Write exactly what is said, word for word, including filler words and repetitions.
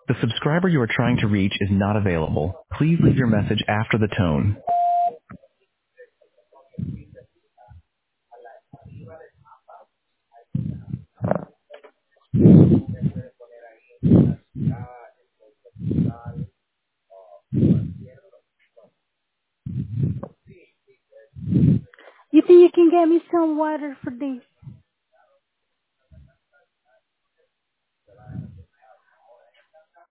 The subscriber you are trying to reach is not available. Please leave your message after the tone. You think you can get me some water for this?